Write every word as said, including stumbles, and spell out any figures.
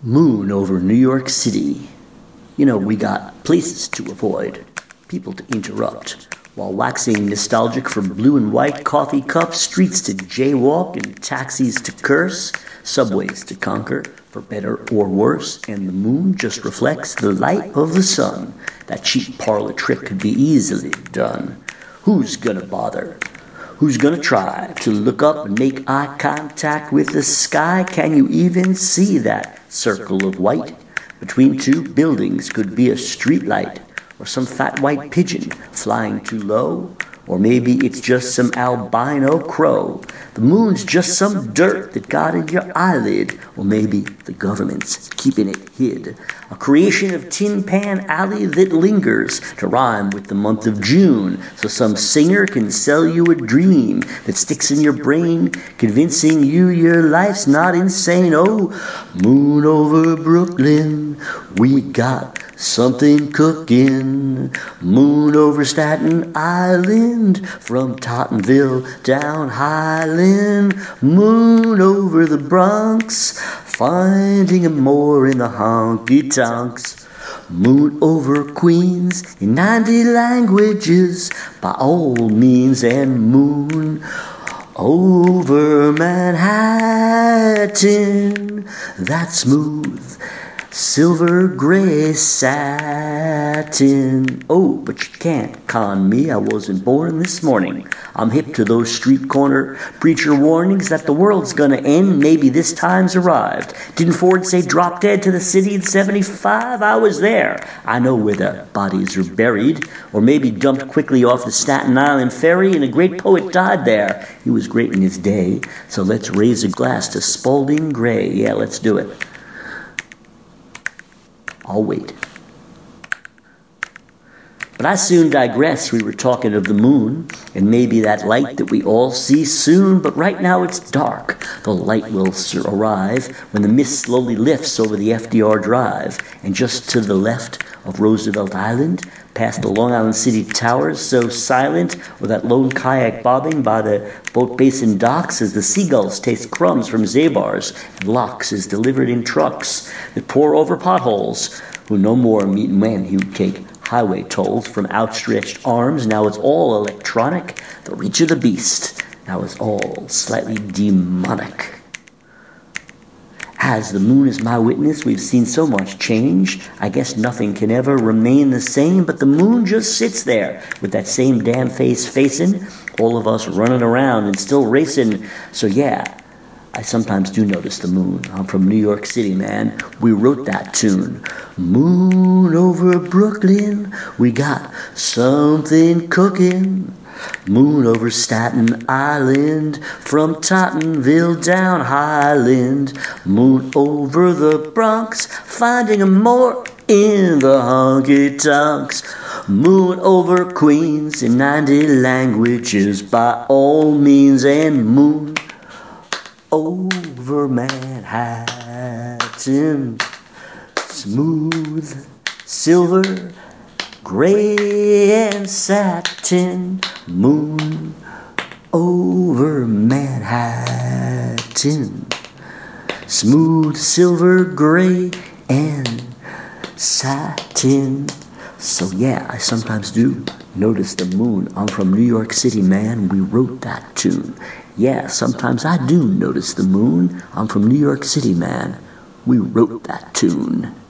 Moon over New York City. You know, we got places to avoid, people to interrupt, while waxing nostalgic for blue and white coffee cups, streets to jaywalk and taxis to curse, subways to conquer, for better or worse, and the moon just reflects the light of the sun. That cheap parlor trick could be easily done. Who's gonna bother? Who's gonna try to look up and make eye contact with the sky? Can you even see that circle of white? Between two buildings could be a street light, or some fat white pigeon flying too low, or maybe it's just some albino crow. The moon's just some dirt that got in your eyelid, or maybe the government's keeping it hid. A creation of Tin Pan Alley that lingers to rhyme with the month of June, so some singer can sell you a dream that sticks in your brain, convincing you your life's not insane. Oh, moon over Brooklyn, we got something cooking. Moon over Staten Island, from Tottenville down Highland. Moon over the Bronx, finding more in the honky-tonks. Moon over Queens in ninety languages, by all means, and moon over Manhattan, that smooth silver gray satin. Oh, but you can't con me, I wasn't born this morning. I'm hip to those street corner preacher warnings that the world's gonna end, maybe this time's arrived. Didn't Ford say drop dead to the city in seventy-five? I was there. I know where the bodies are buried, or maybe dumped quickly off the Staten Island ferry, and a great poet died there. He was great in his day, so let's raise a glass to Spalding Gray. Yeah, let's do it. I'll wait. But I soon digress. We were talking of the moon, and maybe that light that we all see soon, but right now it's dark. The light will arrive when the mist slowly lifts over the F D R Drive, and just to the left of Roosevelt Island, past the Long Island City Towers, so silent, or that lone kayak bobbing by the boat basin docks as the seagulls taste crumbs from Zabar's, and lox is delivered in trucks that pour over potholes, who no more meet men who take highway tolls from outstretched arms. Now it's all electronic, the reach of the beast. Now it's all slightly demonic. As the moon is my witness, we've seen so much change. I guess nothing can ever remain the same, but the moon just sits there with that same damn face facing, all of us running around and still racing. So yeah, I sometimes do notice the moon. I'm from New York City, man. We wrote that tune. Moon over Brooklyn, we got something cooking. Moon over Staten Island, from Tottenville down Highland. Moon over the Bronx, finding a more in the honky-tonks. Moon over Queens in ninety languages, by all means, and moon over Manhattan, smooth silver gray and satin. Moon over Manhattan, smooth silver gray and satin. So yeah, I sometimes do notice the moon. I'm from New York City, man. We wrote that tune. Yeah, sometimes I do notice the moon. I'm from New York City, man. We wrote that tune.